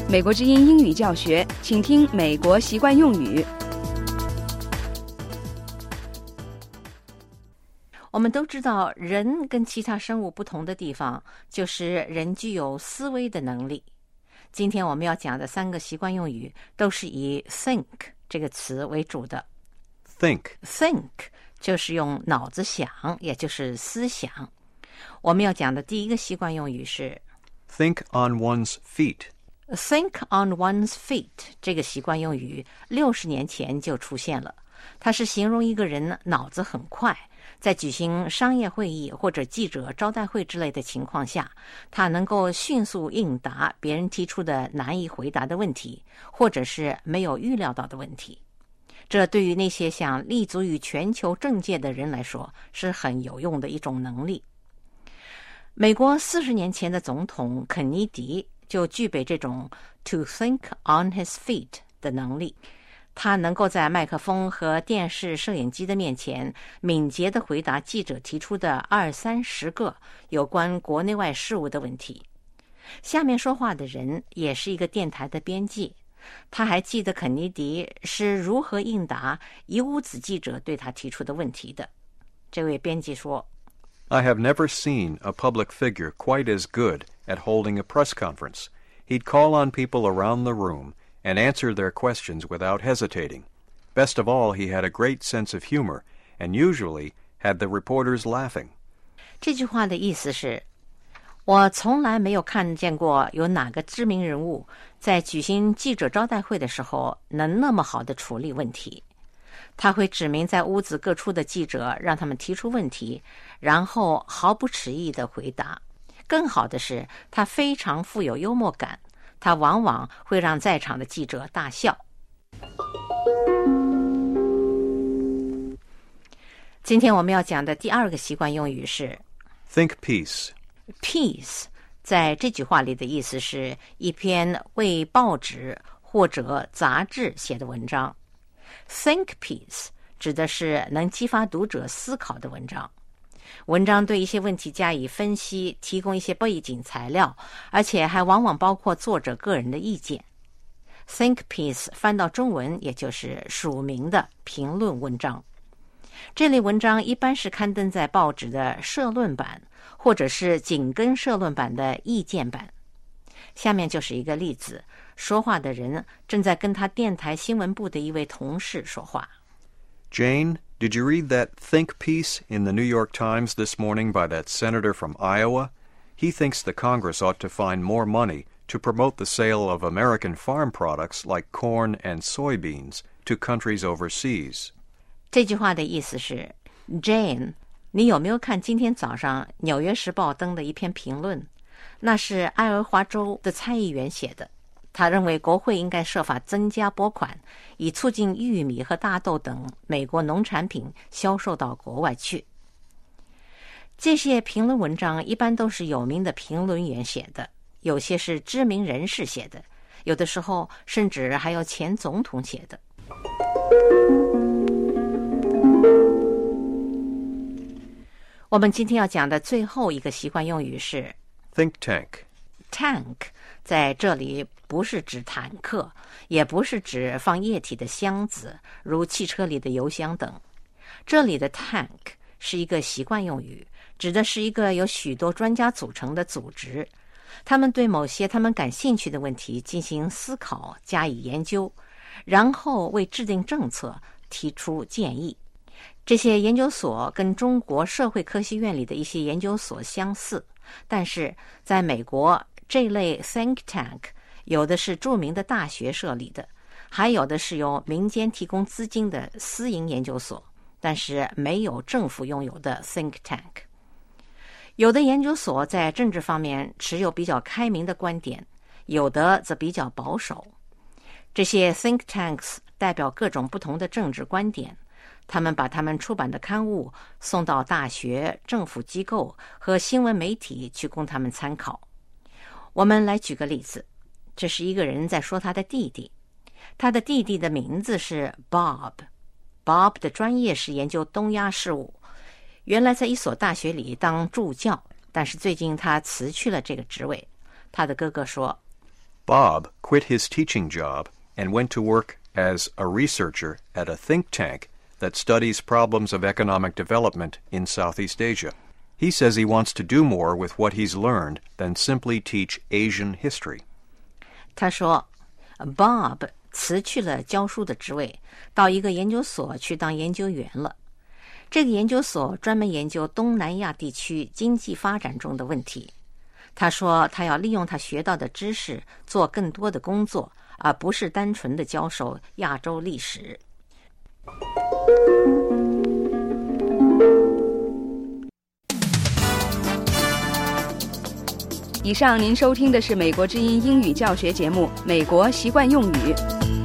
美国之音英语教学，请听美国习惯用语。 我们都知道，人跟其他生物不同的地方，就是人具有思维的能力。今天我们要讲的3个习惯用语，都是以 think 这个词为主的。Think 就是用脑子想，也就是思想。我们要讲的第一个习惯用语是 Think on one's feet。Think on one's feet 这个习惯用语60年前就出现了，它是形容一个人脑子很快，在举行商业会议或者记者招待会之类的情况下，他能够迅速应答别人提出的难以回答的问题，或者是没有预料到的问题。这对于那些想立足于全球政界的人来说，是很有用的一种能力。美国40年前的总统肯尼迪就具备这种 to think on his feet 的能力，他能够在麦克风和电视摄影机的面前敏捷地回答记者提出的20-30个有关国内外事务的问题。下面说话的人也是一个电台的编辑，他还记得肯尼迪是如何应答一屋子记者对他提出的问题的。这位编辑说， I have never seen a public figure quite as good at holding a press conference. He'd call on people around the room and answer their questions without hesitating. Best of all, he had a great sense of humor and usually had the reporters laughing. 这句话的意思是，我从来没有看见过有哪个知名人物在举行记者招待会的时候能那么好地处理问题。他会指明在屋子各处的记者，让他们提出问题，然后毫不迟疑地回答。更好的是，他非常富有幽默感，他往往会让在场的记者大笑。今天我们要讲的第2个习惯用语是 Think piece。Piece 在这句话里的意思是一篇为报纸或者杂志写的文章。Think piece 指的是能激发读者思考的文章。文章对一些问题加以分析，提供一些背景材料，而且还往往包括作者个人的意见。Think piece 翻到中文也就是署名的评论文章。这类文章一般是刊登在报纸的社论版，或者是紧跟社论版的意见版。下面就是一个例子，说话的人正在跟他电台新闻部的一位同事说话。 Jane, did you read that think piece in the New York Times this morning by that senator from Iowa? He thinks the Congress ought to find more money to promote the sale of American farm products like corn and soybeans to countries overseas. 这句话的意思是， Jane, 你有没有看今天早上《纽约时报》登的一篇评论？那是爱荷华州的参议员写的。他认为国会应该设法增加拨款，以促进玉米和大豆等美国农产品销售到国外去。这些评论文章一般都是有名的评论员写的，有些是知名人士写的，有的时候甚至还有前总统写的。我们今天要讲的最后一个习惯用语是 Think tank。Tank 在这里不是指坦克，也不是指放液体的箱子，如汽车里的油箱等。这里的 tank 是一个习惯用语，指的是一个由许多专家组成的组织，他们对某些他们感兴趣的问题进行思考，加以研究，然后为制定政策提出建议。这些研究所跟中国社会科学院里的一些研究所相似，但是在美国，这类 think tank 有的是著名的大学设立的，还有的是由民间提供资金的私营研究所，但是没有政府拥有的 think tank。 有的研究所在政治方面持有比较开明的观点，有的则比较保守。这些 think tanks 代表各种不同的政治观点，他们把他们出版的刊物送到大学、政府机构和新闻媒体去供他们参考。我们来举个例子，这是一个人在说他的弟弟，他的弟弟的名字是 Bob 的专业是研究东亚事务，原来在一所大学里当助教，但是最近他辞去了这个职位。他的哥哥说， Bob quit his teaching job and went to work as a researcher at a think tank that studies problems of economic development in Southeast Asia. He says he wants to do more with what he's learned than simply teach Asian history. 他说 Bob 辞去了教书的职位，到一个研究所去当研究员了。这个研究所专门研究东南亚地区经济发展中的问题。他说他要利用他学到的知识做更多的工作，而不是单纯的教授亚洲历史。 以上您收听的是美国之音英语教学节目《美国习惯用语》。